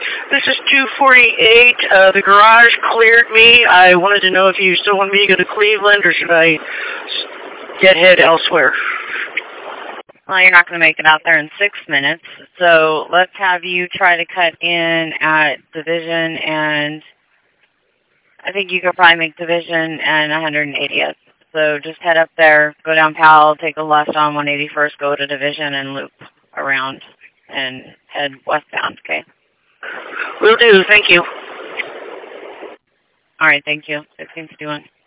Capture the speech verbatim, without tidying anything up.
This is two forty-eight. Uh, the garage cleared me. I wanted to know if you still want me to go to Cleveland or should I get head elsewhere? Well, you're not going to make it out there in six minutes, so let's have you try to cut in at Division, and I think you could probably make Division and one hundred eightieth. So just head up there, go down Powell, take a left on one eighty-first, go to Division, and loop around and head westbound, okay? Will do. Thank you. All right, thank you. sixteen fifty-one.